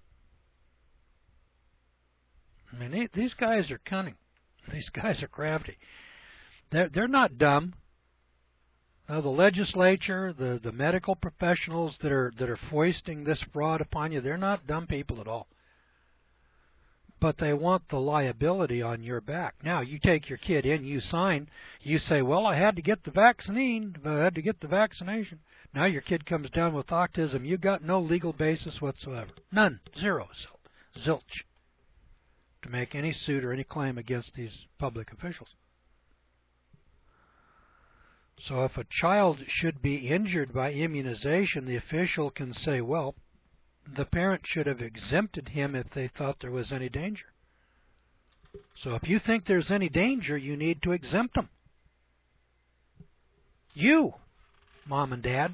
I mean, they, these guys are cunning. These guys are crafty. They're, they're not dumb. Now, the legislature, the, the medical professionals that are, that are foisting this fraud upon you, they're not dumb people at all. But they want the liability on your back. Now, you take your kid in, you sign, you say, well, I had to get the vaccine, I had to get the vaccination. Now your kid comes down with autism. You got no legal basis whatsoever. None. Zero. Zilch. To make any suit or any claim against these public officials. So if a child should be injured by immunization, the official can say, well, the parent should have exempted him if they thought there was any danger. So if you think there's any danger, you need to exempt them. You, Mom and Dad.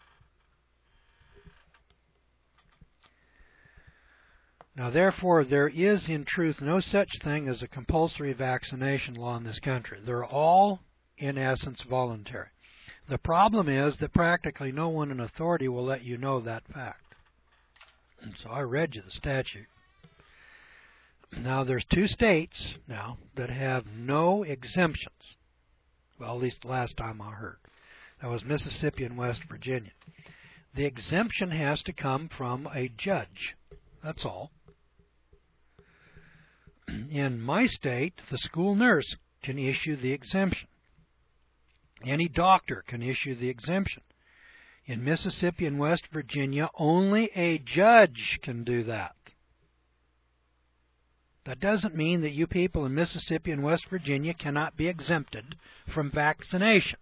Now, therefore, there is in truth no such thing as a compulsory vaccination law in this country. They're all, in essence, voluntary. The problem is that practically no one in authority will let you know that fact. And so I read you the statute. Now, there's two states now that have no exemptions. Well, at least the last time I heard. That was Mississippi and West Virginia. The exemption has to come from a judge. That's all. In my state, the school nurse can issue the exemption. Any doctor can issue the exemption. In Mississippi and West Virginia, only a judge can do that. That doesn't mean that you people in Mississippi and West Virginia cannot be exempted from vaccination.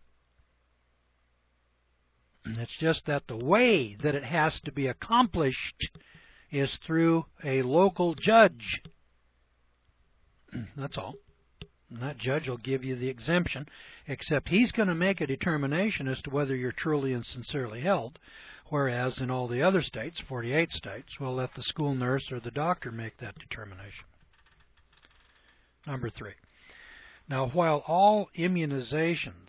It's just that the way that it has to be accomplished is through a local judge. That's all. And that judge will give you the exemption, except he's going to make a determination as to whether you're truly and sincerely held, whereas in all the other states, forty-eight states, we'll let the school nurse or the doctor make that determination. Number three. Now, while all immunizations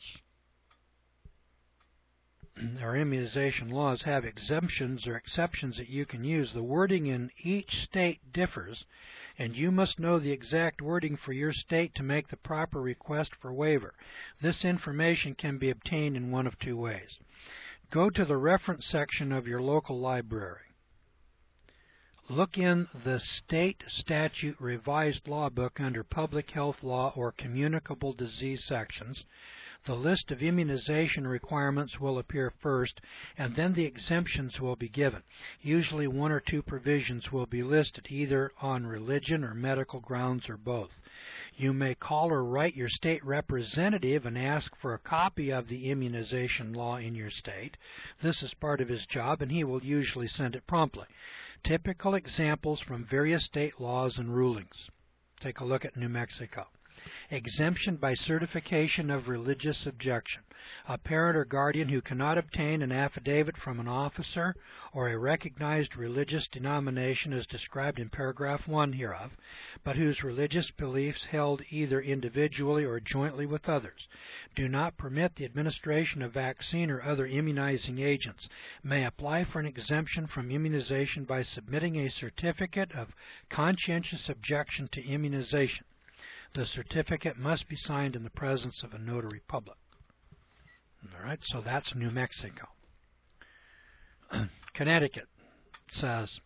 or immunization laws have exemptions or exceptions that you can use, the wording in each state differs, and you must know the exact wording for your state to make the proper request for waiver. This information can be obtained in one of two ways. Go to the reference section of your local library. Look in the State Statute Revised Law Book under Public Health Law or Communicable Disease sections. The list of immunization requirements will appear first, and then the exemptions will be given. Usually one or two provisions will be listed, either on religion or medical grounds or both. You may call or write your state representative and ask for a copy of the immunization law in your state. This is part of his job, and he will usually send it promptly. Typical examples from various state laws and rulings. Take a look at New Mexico. Exemption by certification of religious objection. A parent or guardian who cannot obtain an affidavit from an officer or a recognized religious denomination as described in paragraph one hereof, but whose religious beliefs held either individually or jointly with others, do not permit the administration of vaccine or other immunizing agents, may apply for an exemption from immunization by submitting a certificate of conscientious objection to immunization. The certificate must be signed in the presence of a notary public. All right, so that's New Mexico. Connecticut, says,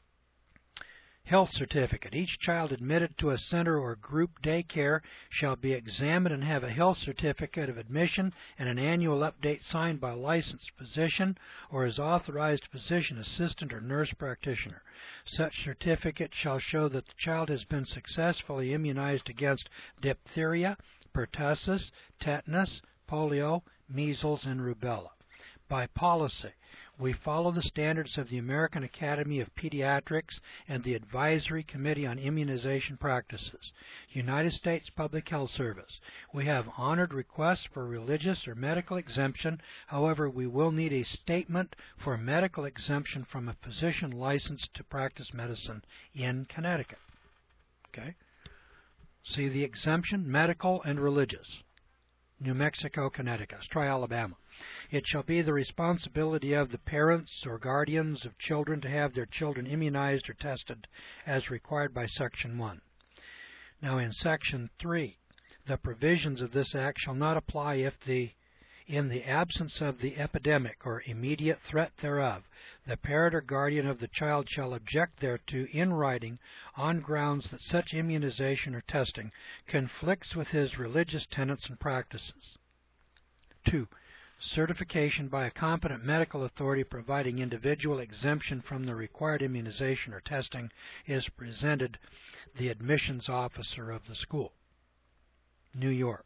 health certificate. Each child admitted to a center or group daycare shall be examined and have a health certificate of admission and an annual update signed by a licensed physician or his authorized physician assistant or nurse practitioner. Such certificate shall show that the child has been successfully immunized against diphtheria, pertussis, tetanus, polio, measles, and rubella. By policy, we follow the standards of the American Academy of Pediatrics and the Advisory Committee on Immunization Practices, United States Public Health Service. We have honored requests for religious or medical exemption. However, we will need a statement for medical exemption from a physician licensed to practice medicine in Connecticut. Okay? See the exemption, medical and religious. New Mexico, Connecticut. Let's try Alabama. It shall be the responsibility of the parents or guardians of children to have their children immunized or tested as required by Section one. Now in Section three, the provisions of this act shall not apply if the in the absence of the epidemic or immediate threat thereof, the parent or guardian of the child shall object thereto in writing on grounds that such immunization or testing conflicts with his religious tenets and practices. two. Certification by a competent medical authority providing individual exemption from the required immunization or testing is presented the admissions officer of the school. New York.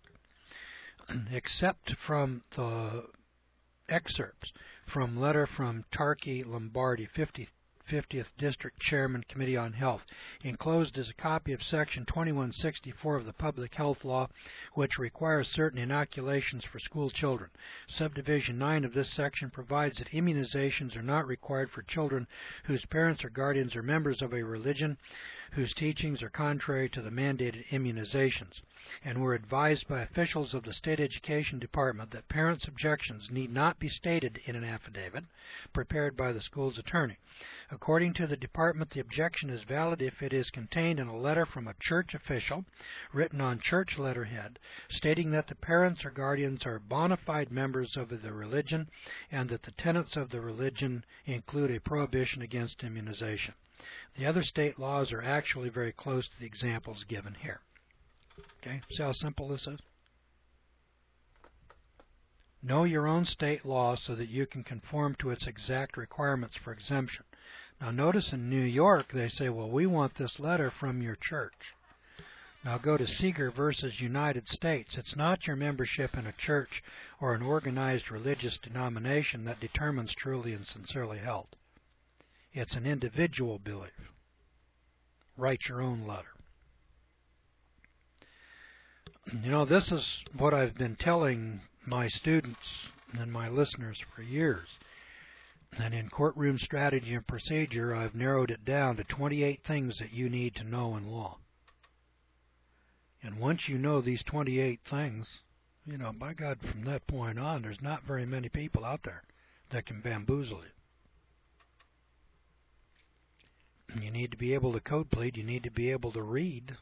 Except from the excerpts from letter from Tarky Lombardi, fiftieth District Chairman, Committee on Health. Enclosed is a copy of Section twenty-one sixty-four of the Public Health Law, which requires certain inoculations for school children. Subdivision nine of this section provides that immunizations are not required for children whose parents or guardians are members of a religion whose teachings are contrary to the mandated immunizations, and were advised by officials of the State Education Department that parents' objections need not be stated in an affidavit prepared by the school's attorney. According to the department, the objection is valid if it is contained in a letter from a church official written on church letterhead stating that the parents or guardians are bona fide members of the religion and that the tenets of the religion include a prohibition against immunization. The other state laws are actually very close to the examples given here. Okay, see how simple this is? Know your own state law so that you can conform to its exact requirements for exemption. Now notice in New York they say, well, we want this letter from your church. Now go to Seeger versus United States. It's not your membership in a church or an organized religious denomination that determines truly and sincerely held. It's an individual belief. Write your own letter. You know, this is what I've been telling my students and my listeners for years. And in Courtroom Strategy and Procedure, I've narrowed it down to twenty-eight things that you need to know in law. And once you know these twenty-eight things, you know, by God, from that point on, there's not very many people out there that can bamboozle you. You need to be able to code plead. You need to be able to read.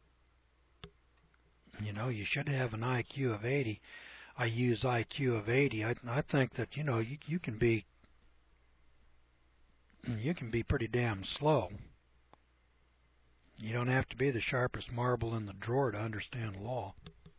You know, you should have an I Q of eighty. I use I Q of eighty. I, I think that, you know, you, you can be you can be pretty damn slow. You don't have to be the sharpest marble in the drawer to understand law.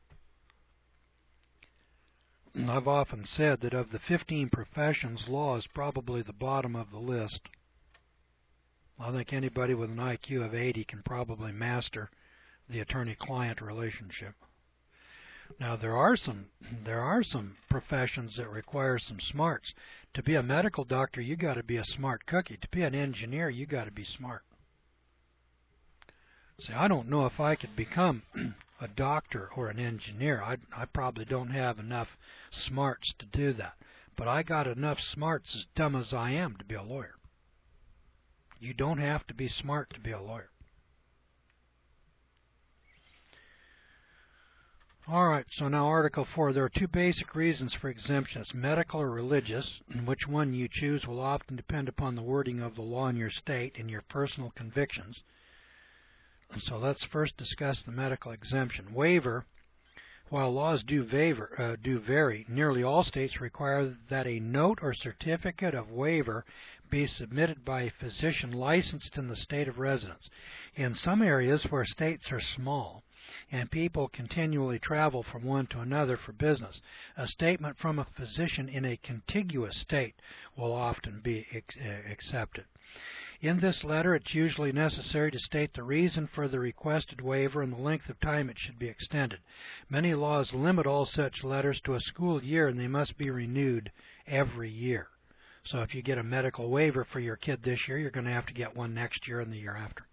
And I've often said that of the fifteen professions, law is probably the bottom of the list. I think anybody with an I Q of eighty can probably master the attorney-client relationship. Now there are some there are some professions that require some smarts. To be a medical doctor, you got to be a smart cookie. To be an engineer, you got to be smart. See, I don't know if I could become a doctor or an engineer. I I probably don't have enough smarts to do that. But I got enough smarts, as dumb as I am, to be a lawyer. You don't have to be smart to be a lawyer. All right, so now Article four. There are two basic reasons for exemptions, medical or religious, and which one you choose will often depend upon the wording of the law in your state and your personal convictions. So let's first discuss the medical exemption. Waiver. While laws do, favor, uh, do vary, nearly all states require that a note or certificate of waiver be submitted by a physician licensed in the state of residence. In some areas where states are small and people continually travel from one to another for business, a statement from a physician in a contiguous state will often be ex- accepted. In this letter, it's usually necessary to state the reason for the requested waiver and the length of time it should be extended. Many laws limit all such letters to a school year, and they must be renewed every year. So if you get a medical waiver for your kid this year, you're going to have to get one next year and the year after.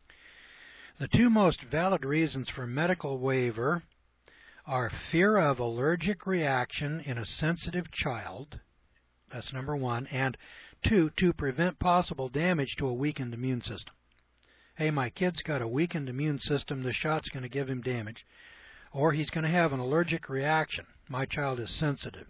The two most valid reasons for medical waiver are fear of allergic reaction in a sensitive child, that's number one, and two, to prevent possible damage to a weakened immune system. Hey, my kid's got a weakened immune system, the shot's going to give him damage, or he's going to have an allergic reaction. My child is sensitive.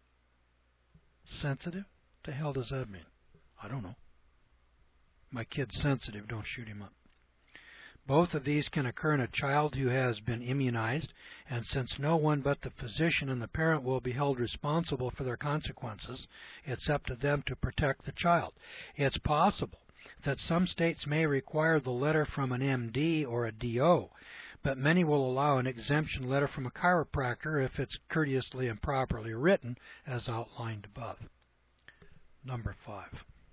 Sensitive? What the hell does that mean? I don't know. My kid's sensitive, don't shoot him up. Both of these can occur in a child who has been immunized, and since no one but the physician and the parent will be held responsible for their consequences, it's up to them to protect the child. It's possible that some states may require the letter from an M D or a D O, but many will allow an exemption letter from a chiropractor if it's courteously and properly written, as outlined above. Number five.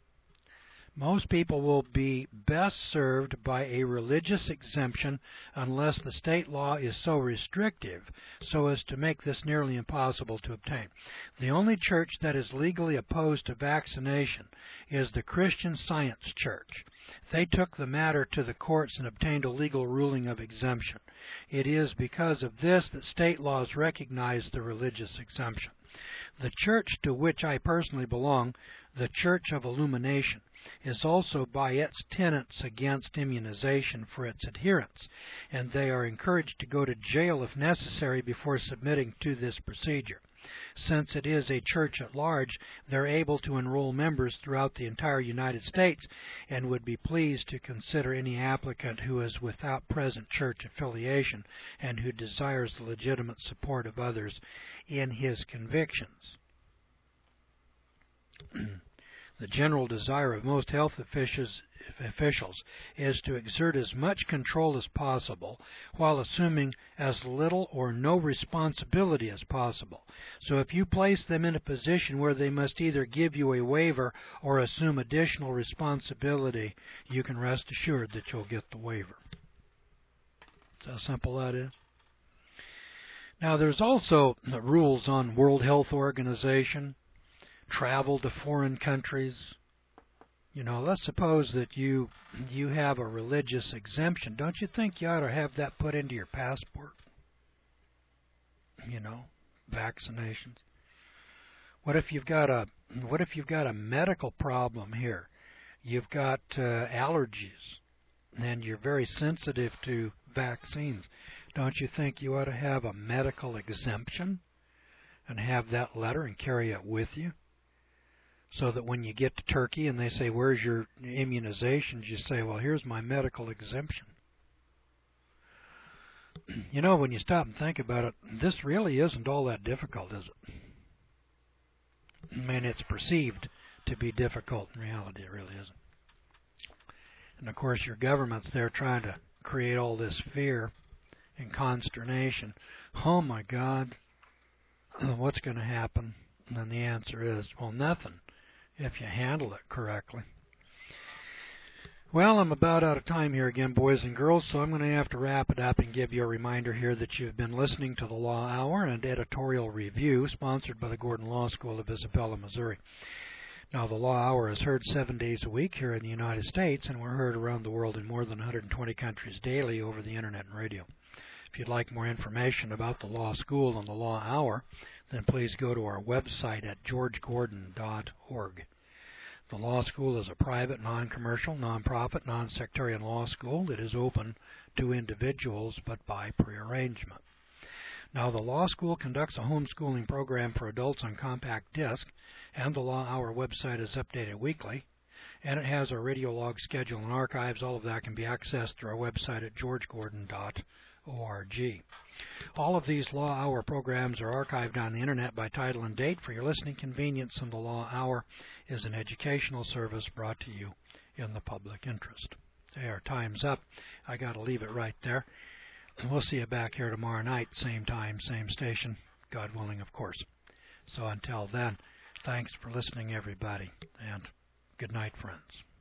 Most people will be best served by a religious exemption unless the state law is so restrictive so as to make this nearly impossible to obtain. The only church that is legally opposed to vaccination is the Christian Science Church. They took the matter to the courts and obtained a legal ruling of exemption. It is because of this that state laws recognize the religious exemption. The church to which I personally belong, the Church of Illumination, is also by its tenets against immunization for its adherents, and they are encouraged to go to jail if necessary before submitting to this procedure. Since it is a church at large, they're able to enroll members throughout the entire United States and would be pleased to consider any applicant who is without present church affiliation and who desires the legitimate support of others in his convictions. The general desire of most health officials is to exert as much control as possible while assuming as little or no responsibility as possible. So if you place them in a position where they must either give you a waiver or assume additional responsibility, you can rest assured that you'll get the waiver. That's how simple that is. Now there's also the rules on World Health Organization, travel to foreign countries. You know, let's suppose that you you have a religious exemption. Don't you think you ought to have that put into your passport? You know, vaccinations. What if you've got a what if you've got a medical problem here? You've got uh, allergies, and you're very sensitive to vaccines. Don't you think you ought to have a medical exemption and have that letter and carry it with you? So that when you get to Turkey and they say, where's your immunizations, you say, well, here's my medical exemption. You know, when you stop and think about it, this really isn't all that difficult, is it? I mean, it's perceived to be difficult. In reality, it really isn't. And, of course, your government's there trying to create all this fear and consternation. Oh, my God, what's going to happen? And then the answer is, well, nothing, if you handle it correctly. Well, I'm about out of time here again, boys and girls, so I'm going to have to wrap it up and give you a reminder here that you've been listening to the Law Hour, an editorial review sponsored by the Gordon Law School of Isabella, Missouri. Now, the Law Hour is heard seven days a week here in the United States, and we're heard around the world in more than one hundred twenty countries daily over the Internet and radio. If you'd like more information about the Law School and the Law Hour, then please go to our website at george gordon dot org. The Law School is a private, non-commercial, non-profit, non-sectarian law school that is open to individuals but by prearrangement. Now, the Law School conducts a homeschooling program for adults on compact disc, and the Law Hour website is updated weekly, and it has our radio log schedule and archives. All of that can be accessed through our website at george gordon dot org. All of these Law Hour programs are archived on the Internet by title and date for your listening convenience, and the Law Hour is an educational service brought to you in the public interest. Hey, our time's up. I got to leave it right there. We'll see you back here tomorrow night, same time, same station, God willing, of course. So until then, thanks for listening, everybody, and good night, friends.